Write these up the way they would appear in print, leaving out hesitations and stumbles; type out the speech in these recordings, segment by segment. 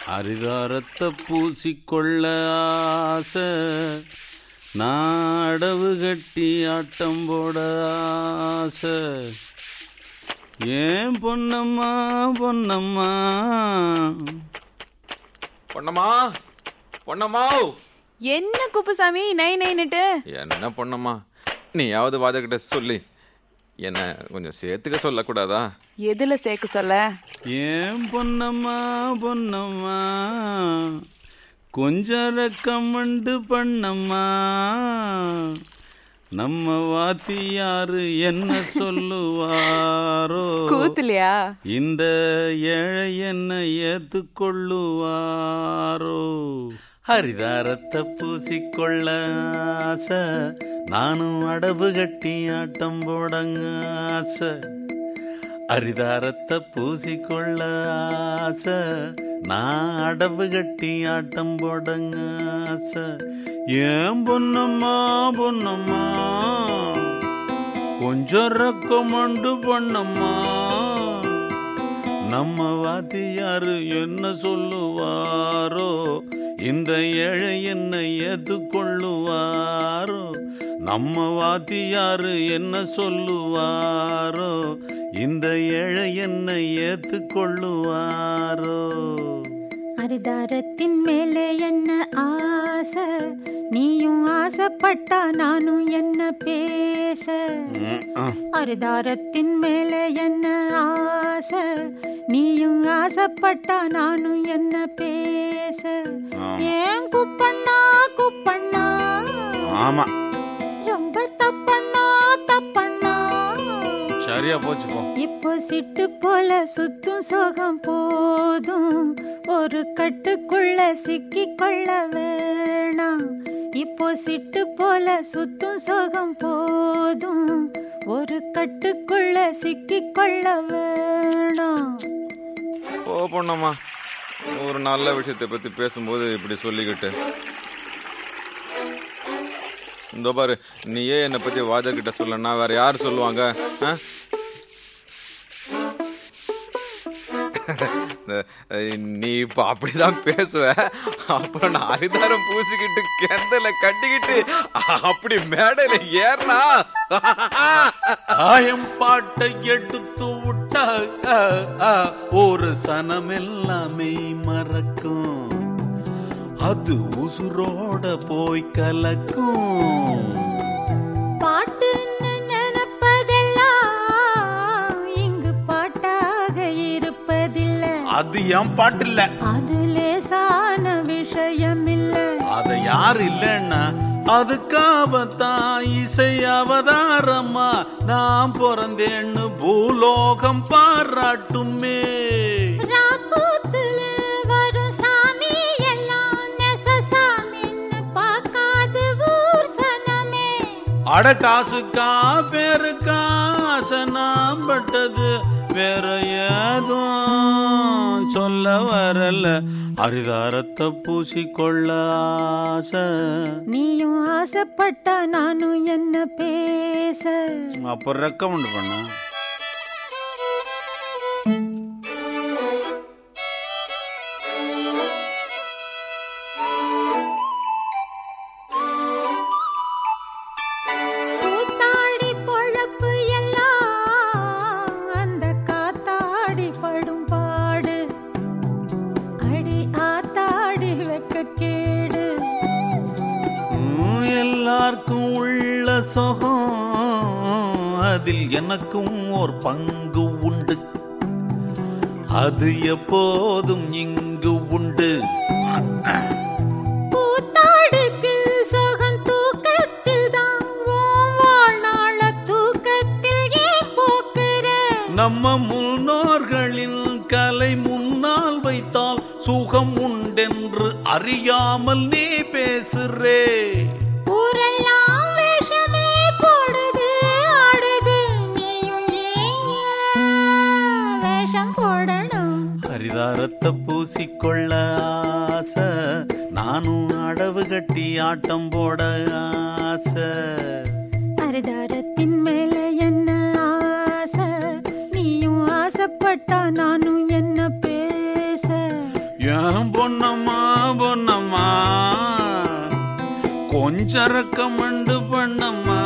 அரிதாரத்தை பூசிக்கொள்ள ஆசை, நாடவு கட்டி ஆட்டம் போட ஆசை. ஏன் பொன்னம்மா பொன்னம்மா பொன்னம்மா பொன்னம்மா. என்ன குப்புசாமி நை நைன்னுட்டு? என்ன பொன்னம்மா, நீயாவது வாதகிட்ட சொல்லி என்ன கொஞ்சம் சேர்த்துக்க சொல்லக்கூடாதா? எதுல சேர்க்க சொல்ல? ஏன் பொன்னம்மா பொன்னம்மா கொஞ்சம் ரெக்கமெண்டு பண்ணம்மா. நம்ம வாத்தியாரு என்ன சொல்லுவாரோ, கூத்துலையா இந்த ஏழை என்ன ஏத்துக்கொள்ளுவாரோ. ஹரிதாரத்தை பூசிக்கொள்ள ஆசை, நானும் அடவு கட்டி ஆட்டம் போடங்க ஆசை. அரிதாரத்தை பூசிக்கொள்ள ஆசை, நான் அடவு கட்டி ஆட்டம் போடங்க ஆசை. ஏன் பொன்னம்மா பொன்னம்மா கொஞ்சம் ரெக்கமெண்டு பண்ணம்மா. நம்ம வாத்தியாரு என்ன சொல்லுவாரோ, இந்த ஏழை என்னை ஏத்துக்கொள்ளுவாரோ. நம்ம வாத்தியாரு என்ன சொல்லுவாரோ, இந்த ஏழை என்னை ஏத்துக்கொள்ளுவாரோ. அரிதாரத்தின் மேலே என்ன ஆசை, நீயும் ஆசைப்பட்டா நானும் என்ன பேச. அரிதாரத்தின் மேலே என்ன ஆசை, நீயும் ஆசைப்பட்டா நானும் என்ன பேச. ஏன் குப்பண்ணா குப்பண்ணா, ஆமா ரொம்ப தப்பண்ணா தப்பண்ணா. சரியா போச்சுப்போம். இப்போ சிட்டு போல சுத்தும் சோகம் போதும், ஒரு கட்டுக்குள்ள சிக்கி கொள்ள வேணாம். இப்போ சிட்டு போல சுத்தும் சோகம் போதும், ஒரு கட்டுக்குள்ள சிக்கி கொள்ள வேணாம். ஓ பொன்னம்மா, ஒரு நல்ல விஷயத்தை பத்தி பேசும்போது இப்படி சொல்லிக்கிட்டு. இந்த பாரு, நீயே என்னை பத்தி வாதகிட்ட சொல்லனா வேற யாரு சொல்லுவாங்க? நீ இப்ப அப்படிதான் பேசுவ, அப்புறம் நான் அரிதாரம் பூசிக்கிட்டு கெந்தல கட்டிக்கிட்டு அப்படி மேடையில ஏறனா ஆயம் பாட்டை எடுத்து விட்டா ஒரு சனமெல்லாமே மறக்கும், அது உசுரோட போய் கலக்கும். பாட்டுன்னு நினைப்பதெல்லாம் இங்கு பாட்டாக இருப்பதில்லை. அது என் பாட்டு இல்ல, அது லேசான விஷயம் இல்ல. அத யாரு இல்லன்னா அதுக்காகத்தான் இசை அவதாரமா நான் பிறந்தேன்னு பூலோகம் பாராட்டுமே. அட காசுக்கா பேருக்கா ஆசனாம் பட்டது, வேற ஏதும் சொல்ல வரல. அரிதாரத்தை பூசிக்கொள்ள ஆசை, நீயும் ஆசைப்பட்டா நானும் என்ன பேச. அப்ப ரெக்கமெண்ட் பண்ண. எல்லாருக்கும் உள்ள சொகம் அதில் எனக்கும் ஒரு பங்கு உண்டு, அது எப்போதும் இங்கு உண்டு. கூத்தாடுக்கு சொகம் தூக்கத்தில் தான், வாழ்நாள தூக்கத்தில் ஏன் போக்குற. நம்ம முன்னோர்களின் கலை முன்னால் வைத்தால் சுகம் உண்டென்று அறியாமல் நீ பேசுறே. ஊரெல்லாம் வேஷமே போடுது ஆடுது, நீயும் ஏன் வேஷம் போடணும். ஹரிதாரத்தை பூசிக்கொள்ள ஆசை, நானும் அடவு கட்டி ஆட்டம் போட ஆசை. ஹரிதாரத்தின் மேல என்ன ஆசை, நீயும் ஆசைப்பட்டா நானும் என்ன பேச. பொன்னம்மா பொன்னம்மா கொஞ்சரக்கமண்டு பண்ணம்மா.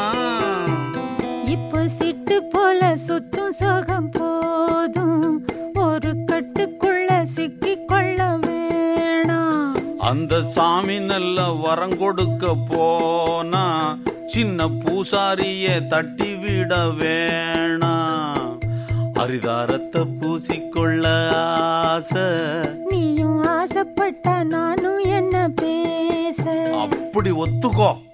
இப்போ சிட்டு போல சுத்தும் சோகம் போதும், ஒரு கட்டுக்குள்ள சிக்கிக் கொள்ள வேணாம். அந்த சாமி நல்ல வரம் கொடுக்க போனா சின்ன பூசாரிய தட்டி விட வேணாம். அரிதாரத்தை பூசிக்கொள்ள ஆசை, நீயும் ஆசைப்பட்ட நானும் என்ன பேச. அப்படி ஒத்துக்கோ.